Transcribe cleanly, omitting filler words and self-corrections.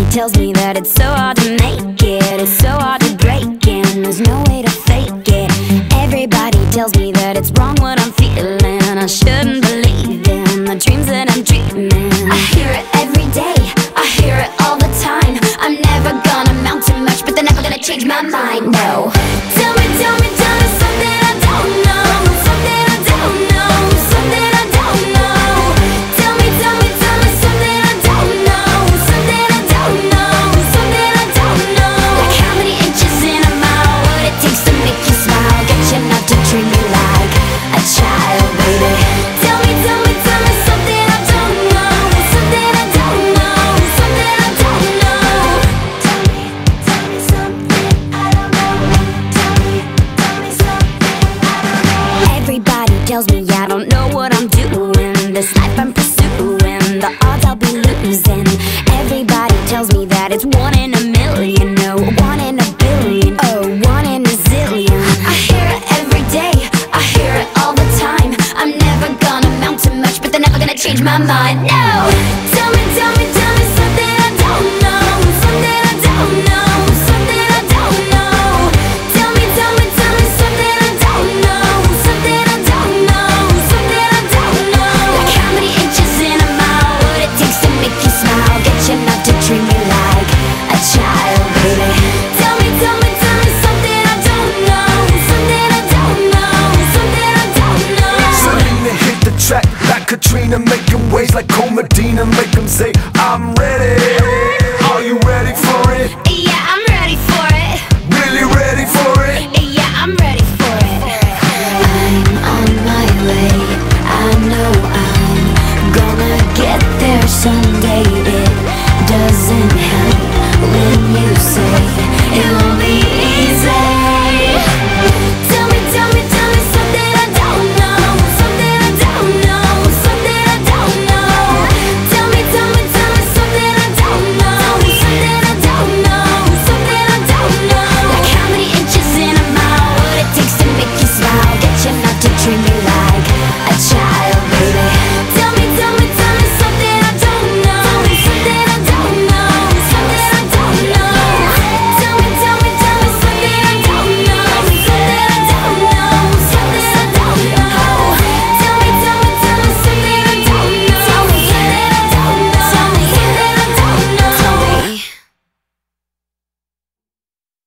tells me that it's so hard to make it, it's so hard to break it, and there's no way to fake it. Everybody tells me that it's wrong what I'm feeling, I shouldn't believe in the dreams that I'm dreaming. I hear it every day, I hear it all the time. I'm never gonna amount to much, but they're never gonna change my mind, no. Tell me, tell me, tell me something I don't know, something I don't know, something I don't know. Tell me, tell me, tell me something I don't know, something I don't know, something I don't know. Like how many inches in a mile, what it takes to make you smile, get you enough to treat me like a child, baby. Tell me, tell me, tell me something I don't know, something I don't know, something I don't know. Tell me something I don't know. Tell me something I don't know. Everybody tells me I don't know what I'm doing, this life I'm pursuing, the odds I'll be losing. Everybody tells me that it's 1 in a million, no, 1 in a billion, oh, 1 in a zillion. I hear it every day, I hear it all the time. I'm never gonna amount to much, but they're never gonna change my mind, no. Tell me, tell me, tell me something I don't know, something I don't know, something I don't know. Tell me, tell me, tell me something I don't know, something I don't know, something I don't know. Like how many inches in a mile, what it takes to make you smile, get you not to treat me like a child, baby. Tell me, tell me, tell me something I don't know, something I don't know, something I don't know. Selena hit the track like Katrina, making waves like